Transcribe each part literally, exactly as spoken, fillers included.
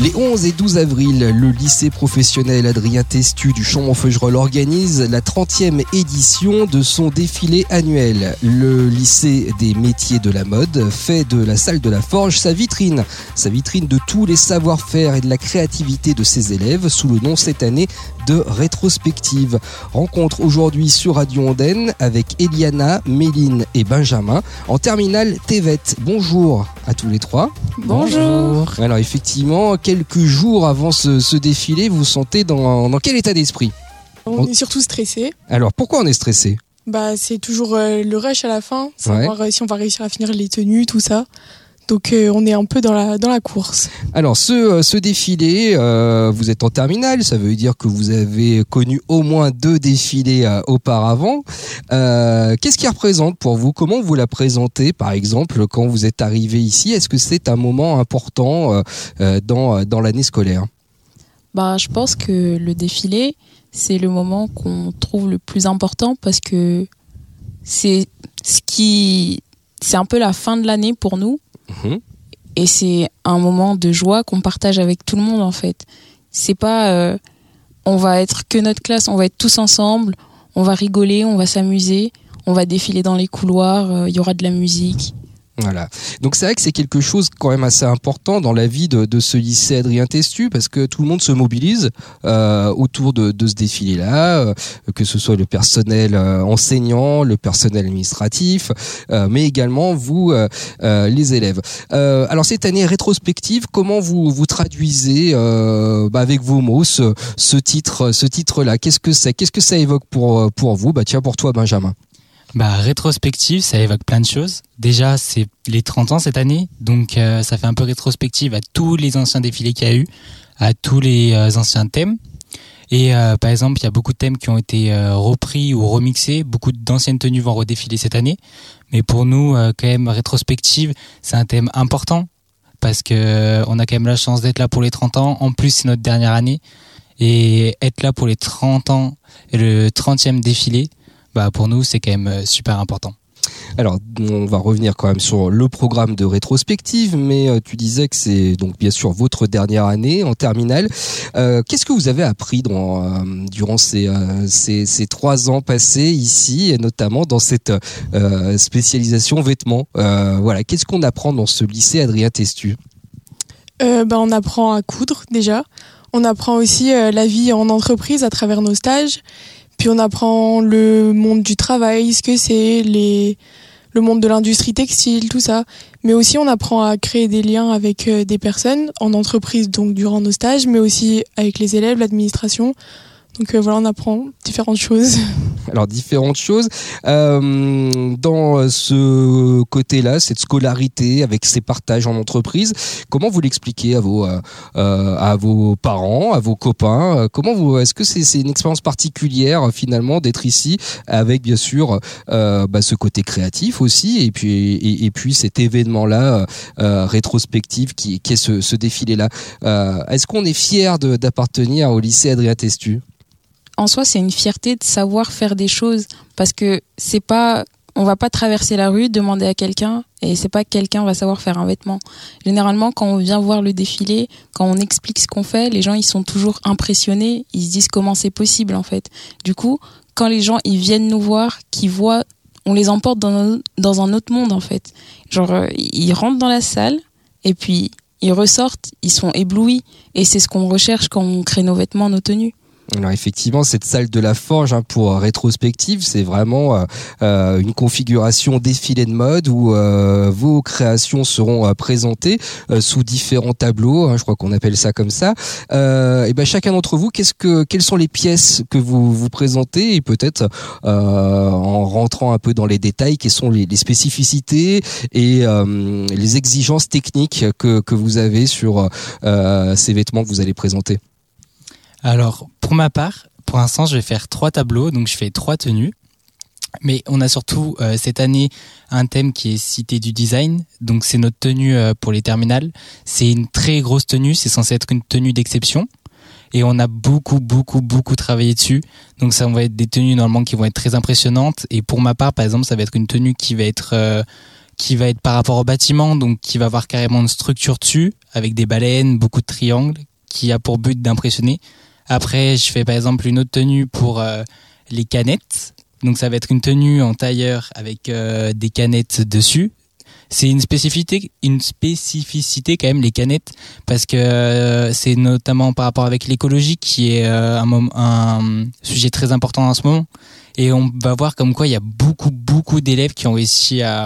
Les onze et douze avril, le lycée professionnel Adrien Testu du Chaumont-Feugerolles organise la trentième édition de son défilé annuel. Le lycée des métiers de la mode fait de la salle de la Forge sa vitrine. Sa vitrine de tous les savoir-faire et de la créativité de ses élèves sous le nom cette année de Rétrospective. Rencontre aujourd'hui sur Radio Ondaine avec Eliana, Méline et Benjamin en terminale T V E T. Bonjour à tous les trois. Bonjour. Alors effectivement, quelques jours avant ce, ce défilé, vous vous sentez dans, dans quel état d'esprit ? On est surtout stressé. Alors pourquoi on est stressé ? Bah, c'est toujours euh, le rush à la fin, savoir Ouais. euh, si on va réussir à finir les tenues, tout ça. Donc euh, on est un peu dans la, dans la course. Alors ce, ce défilé, euh, vous êtes en terminale, ça veut dire que vous avez connu au moins deux défilés euh, auparavant. Euh, qu'est-ce qu'il représente pour vous ? Comment vous la présentez, par exemple, quand vous êtes arrivé ici ? Est-ce que c'est un moment important euh, euh, dans, dans l'année scolaire ? Bah, je pense que le défilé, c'est le moment qu'on trouve le plus important parce que c'est ce qui, c'est un peu la fin de l'année pour nous. Mmh. Et c'est un moment de joie qu'on partage avec tout le monde en fait. C'est pas euh, on va être que notre classe, on va être tous ensemble, on va rigoler, on va s'amuser, on va défiler dans les couloirs, il euh, y aura de la musique. Voilà. Donc c'est vrai que c'est quelque chose quand même assez important dans la vie de, de ce lycée Adrien Testu parce que tout le monde se mobilise euh, autour de, de ce défilé-là, euh, que ce soit le personnel euh, enseignant, le personnel administratif, euh, mais également vous, euh, euh, les élèves. Euh, alors cette année rétrospective, comment vous vous traduisez euh, bah, avec vos mots ce, ce titre, ce titre-là ? Qu'est-ce que c'est ? Qu'est-ce que ça évoque pour pour vous ? Bah tiens, pour toi, Benjamin. Bah, rétrospective, ça évoque plein de choses. Déjà, c'est les trente ans cette année, donc euh, ça fait un peu rétrospective à tous les anciens défilés qu'il y a eu, à tous les euh, anciens thèmes. Et euh, par exemple, il y a beaucoup de thèmes qui ont été euh, repris ou remixés, beaucoup d'anciennes tenues vont redéfiler cette année. Mais pour nous, euh, quand même, rétrospective, c'est un thème important parce que euh, on a quand même la chance d'être là pour les trente ans. En plus, c'est notre dernière année. Et être là pour les trente ans et le trentième défilé, bah pour nous c'est quand même super important. Alors on va revenir quand même sur le programme de rétrospective, mais euh, tu disais que c'est donc bien sûr votre dernière année en terminale. Euh, qu'est-ce que vous avez appris dans, euh, durant ces, euh, ces ces trois ans passés ici, et notamment dans cette euh, spécialisation vêtements ? euh, Voilà, qu'est-ce qu'on apprend dans ce lycée Adrien Testu ? Euh, bah, on apprend à coudre déjà. On apprend aussi euh, la vie en entreprise à travers nos stages. Puis on apprend le monde du travail, ce que c'est, les, le monde de l'industrie textile, tout ça. Mais aussi on apprend à créer des liens avec euh, des personnes en entreprise, donc durant nos stages, mais aussi avec les élèves, l'administration. Donc euh, voilà, on apprend différentes choses. Alors différentes choses. Euh, dans ce côté-là, cette scolarité avec ces partages en entreprise, comment vous l'expliquez à vos euh, à vos parents, à vos copains ? Comment vous Est-ce que c'est, c'est une expérience particulière finalement d'être ici avec bien sûr euh, bah, ce côté créatif aussi et puis et, et puis cet événement-là euh, rétrospectif qui, qui est ce, ce défilé-là. Euh, est-ce qu'on est fier de, d'appartenir au lycée Adrien Testu ? En soi, c'est une fierté de savoir faire des choses parce que c'est pas, on va pas traverser la rue, demander à quelqu'un et c'est pas que quelqu'un va savoir faire un vêtement. Généralement, quand on vient voir le défilé, quand on explique ce qu'on fait, les gens ils sont toujours impressionnés, ils se disent comment c'est possible en fait. Du coup, quand les gens ils viennent nous voir, qu'ils voient, on les emporte dans dans un autre monde en fait. Genre euh, ils rentrent dans la salle et puis ils ressortent, ils sont éblouis et c'est ce qu'on recherche quand on crée nos vêtements, nos tenues. Alors effectivement, cette salle de la Forge hein, pour rétrospective, c'est vraiment euh, une configuration défilé de mode où euh, vos créations seront euh, présentées euh, sous différents tableaux. Hein, je crois qu'on appelle ça comme ça. Euh, et ben chacun d'entre vous, qu'est-ce que, quelles sont les pièces que vous vous présentez et peut-être euh, en rentrant un peu dans les détails, quelles sont les, les spécificités et euh, les exigences techniques que que vous avez sur euh, ces vêtements que vous allez présenter. Alors, pour ma part, pour l'instant, je vais faire trois tableaux, donc je fais trois tenues. Mais on a surtout euh, cette année un thème qui est Cité du design, donc c'est notre tenue euh, pour les terminales. C'est une très grosse tenue, c'est censé être une tenue d'exception. Et on a beaucoup, beaucoup, beaucoup travaillé dessus. Donc ça va être des tenues normalement qui vont être très impressionnantes. Et pour ma part, par exemple, ça va être une tenue qui va être... Euh, qui va être par rapport au bâtiment, donc qui va avoir carrément une structure dessus, avec des baleines, beaucoup de triangles, qui a pour but d'impressionner. Après, je fais par exemple une autre tenue pour euh, les canettes. Donc ça va être une tenue en tailleur avec euh, des canettes dessus. C'est une spécificité, une spécificité quand même les canettes, parce que euh, c'est notamment par rapport avec l'écologie qui est euh, un, moment, un sujet très important en ce moment. Et on va voir comme quoi il y a beaucoup beaucoup d'élèves qui ont réussi à,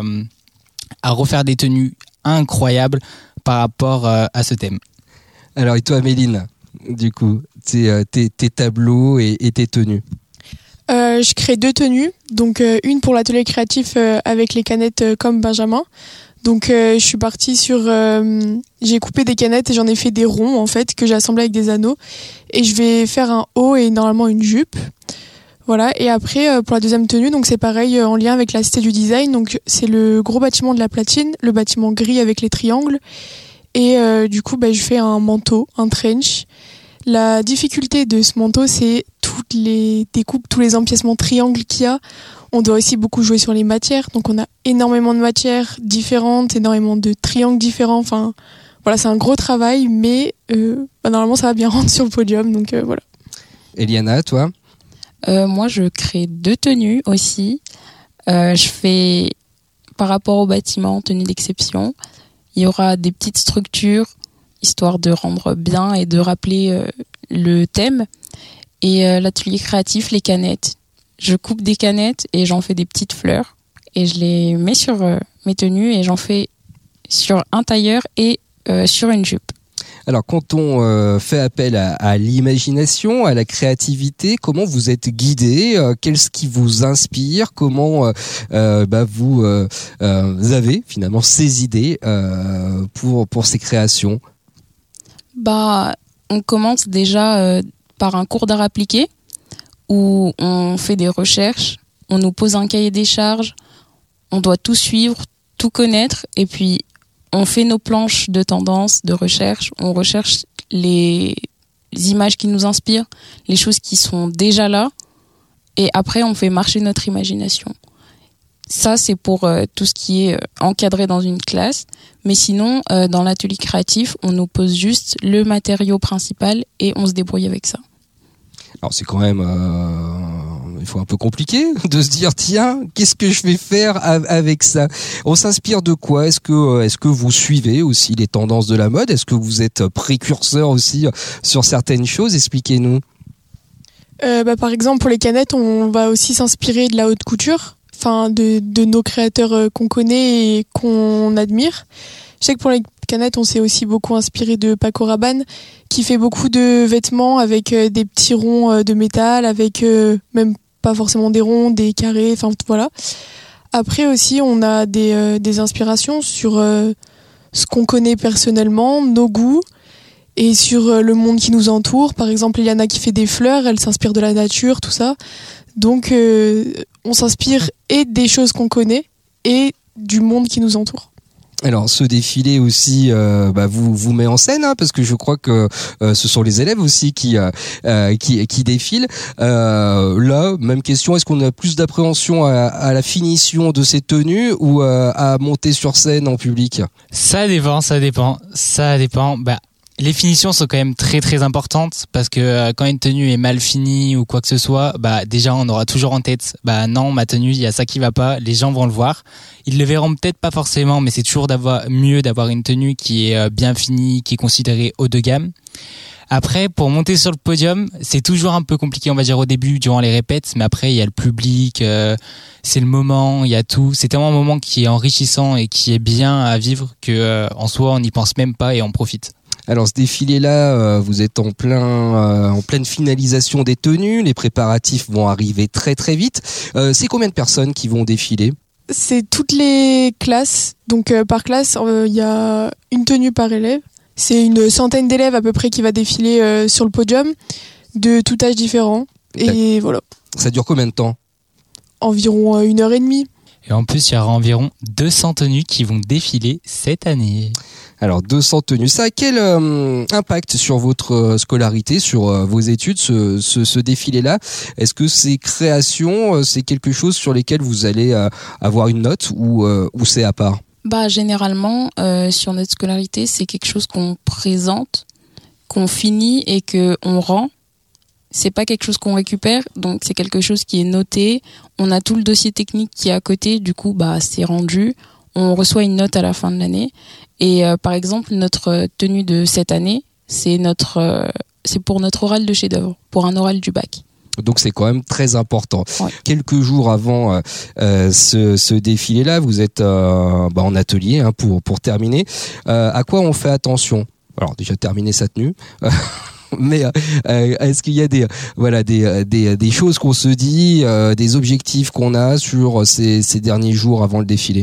à refaire des tenues incroyables par rapport euh, à ce thème. Alors et toi Méline, du coup, tes, tes, tes tableaux et, et tes tenues? Euh, je crée deux tenues, donc euh, une pour l'atelier créatif euh, avec les canettes euh, comme Benjamin. Donc euh, je suis partie sur, euh, j'ai coupé des canettes et j'en ai fait des ronds en fait que j'ai assemblés avec des anneaux et je vais faire un haut et normalement une jupe. Voilà. Et après euh, pour la deuxième tenue, donc c'est pareil euh, en lien avec la Cité du Design. Donc c'est le gros bâtiment de la Platine, le bâtiment gris avec les triangles et euh, du coup bah, je fais un manteau, un trench. La difficulté de ce manteau, c'est toutes les découpes, tous les empiècements triangles qu'il y a. On doit aussi beaucoup jouer sur les matières. Donc on a énormément de matières différentes, énormément de triangles différents. Enfin, voilà, c'est un gros travail, mais euh, bah, normalement ça va bien rendre sur le podium. Donc euh, voilà. Eliana, toi? euh, Moi, je crée deux tenues aussi. Euh, je fais, par rapport au bâtiment, tenue d'exception. Il y aura des petites structures, histoire de rendre bien et de rappeler euh, le thème. Et euh, l'atelier créatif, les canettes. Je coupe des canettes et j'en fais des petites fleurs. Et je les mets sur euh, mes tenues et j'en fais sur un tailleur et euh, sur une jupe. Alors, quand on euh, fait appel à, à l'imagination, à la créativité, comment vous êtes guidé? euh, Qu'est-ce qui vous inspire? Comment euh, euh, bah, vous, euh, euh, vous avez finalement ces idées euh, pour, pour ces créations? Bah, on commence déjà euh, par un cours d'art appliqué où on fait des recherches, on nous pose un cahier des charges, on doit tout suivre, tout connaître, et puis on fait nos planches de tendance, de recherche, on recherche les, les images qui nous inspirent, les choses qui sont déjà là, et après on fait marcher notre imagination. Ça, c'est pour euh, tout ce qui est euh, encadré dans une classe. Mais sinon, euh, dans l'atelier créatif, on nous pose juste le matériau principal et on se débrouille avec ça. Alors c'est quand même euh, il faut un peu compliqué de se dire tiens, qu'est-ce que je vais faire avec ça? On s'inspire de quoi? Est-ce que est-ce que vous suivez aussi les tendances de la mode? Est-ce que vous êtes précurseur aussi sur certaines choses? Expliquez-nous. Euh, bah, par exemple, pour les canettes, on va aussi s'inspirer de la haute couture, enfin de, de nos créateurs qu'on connaît et qu'on admire. Je sais que pour les canettes, on s'est aussi beaucoup inspiré de Paco Rabanne, qui fait beaucoup de vêtements avec euh, des petits ronds euh, de métal, avec euh, même pas forcément des ronds, des carrés, enfin voilà. Après aussi, on a des, euh, des inspirations sur euh, ce qu'on connaît personnellement, nos goûts, et sur euh, le monde qui nous entoure. Par exemple, Eliana qui fait des fleurs, elle s'inspire de la nature, tout ça. Donc, euh, on s'inspire et des choses qu'on connaît et du monde qui nous entoure. Alors ce défilé aussi euh, bah, vous vous met en scène hein, parce que je crois que euh, ce sont les élèves aussi qui euh, qui qui défilent. Euh, là, même question, est-ce qu'on a plus d'appréhension à, à la finition de ces tenues ou euh, à monter sur scène en public? Ça dépend, ça dépend, ça dépend. Bah les finitions sont quand même très très importantes parce que euh, quand une tenue est mal finie ou quoi que ce soit, bah déjà on aura toujours en tête, bah non ma tenue il y a ça qui va pas, les gens vont le voir, ils le verront peut-être pas forcément, mais c'est toujours d'avoir mieux d'avoir une tenue qui est euh, bien finie, qui est considérée haut de gamme. Après pour monter sur le podium, c'est toujours un peu compliqué on va dire au début durant les répètes, mais après il y a le public, euh, c'est le moment, il y a tout, c'est tellement un moment qui est enrichissant et qui est bien à vivre que euh, en soi on n'y pense même pas et on profite. Alors ce défilé-là, euh, vous êtes en plein, euh, en pleine finalisation des tenues. Les préparatifs vont arriver très très vite. Euh, c'est combien de personnes qui vont défiler? C'est toutes les classes. Donc euh, par classe, il euh, y a une tenue par élève. C'est une centaine d'élèves à peu près qui va défiler euh, sur le podium, de tout âge différent. Et D'accord. Voilà. Ça dure combien de temps? Environ euh, une heure et demie. Et en plus, il y aura environ deux cents tenues qui vont défiler cette année. Alors deux cents tenues, ça a quel euh, impact sur votre euh, scolarité, sur euh, vos études, ce, ce, ce défilé-là? Est-ce que ces créations, euh, c'est quelque chose sur lesquelles vous allez euh, avoir une note ou, euh, ou c'est à part? Bah généralement euh, sur notre scolarité, c'est quelque chose qu'on présente, qu'on finit et que on rend. C'est pas quelque chose qu'on récupère, donc c'est quelque chose qui est noté. On a tout le dossier technique qui est à côté, du coup bah c'est rendu. On reçoit une note à la fin de l'année. Et euh, par exemple, notre tenue de cette année, c'est notre, euh, c'est pour notre oral de chef-d'œuvre, pour un oral du bac. Donc c'est quand même très important. Ouais. Quelques jours avant euh, ce, ce défilé-là, vous êtes euh, bah, en atelier hein, pour pour terminer. Euh, à quoi on fait attention ? Alors déjà terminer sa tenue. Mais euh, est-ce qu'il y a des voilà des des, des choses qu'on se dit, euh, des objectifs qu'on a sur ces, ces derniers jours avant le défilé ?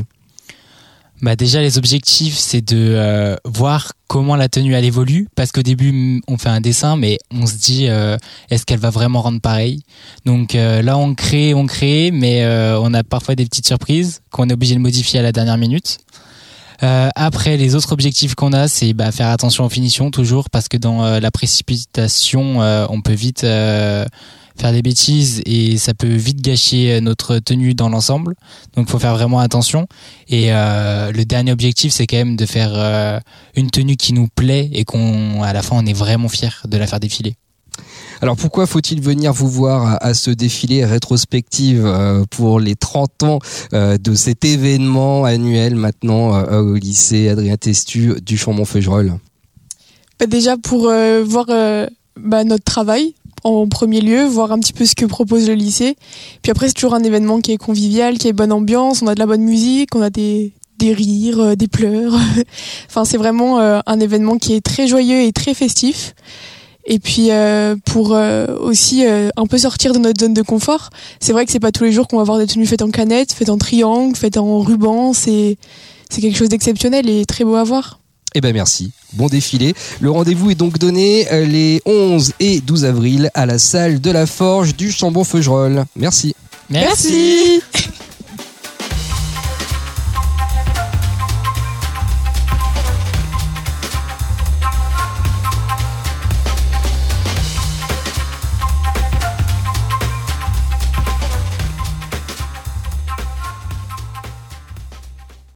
Bah déjà les objectifs c'est de euh, voir comment la tenue elle évolue, parce qu'au début on fait un dessin mais on se dit euh, est-ce qu'elle va vraiment rendre pareil. Donc euh, là on crée on crée mais euh, on a parfois des petites surprises qu'on est obligé de modifier à la dernière minute. Euh, après les autres objectifs qu'on a c'est bah, faire attention aux finitions toujours, parce que dans euh, la précipitation euh, on peut vite euh, faire des bêtises et ça peut vite gâcher notre tenue dans l'ensemble, donc faut faire vraiment attention. Et euh, le dernier objectif c'est quand même de faire euh, une tenue qui nous plaît et qu'on à la fin on est vraiment fier de la faire défiler. Alors pourquoi faut-il venir vous voir à, à ce défilé rétrospective euh, pour les trente ans euh, de cet événement annuel maintenant euh, au lycée Adrien Testu du Chambon-Feugerolles ? Bah déjà pour euh, voir euh, bah, notre travail en premier lieu, voir un petit peu ce que propose le lycée. Puis après c'est toujours un événement qui est convivial, qui est bonne ambiance, on a de la bonne musique, on a des des rires, euh, des pleurs. Enfin c'est vraiment euh, un événement qui est très joyeux et très festif. Et puis euh, pour euh, aussi euh, un peu sortir de notre zone de confort. C'est vrai que c'est pas tous les jours qu'on va voir des tenues faites en canette, faites en triangle, faites en ruban. C'est c'est quelque chose d'exceptionnel et très beau à voir. Eh ben merci, bon défilé. Le rendez-vous est donc donné les onze et douze avril à la salle de la Forge du Chambon-Feugerolles. Merci. Merci. Merci.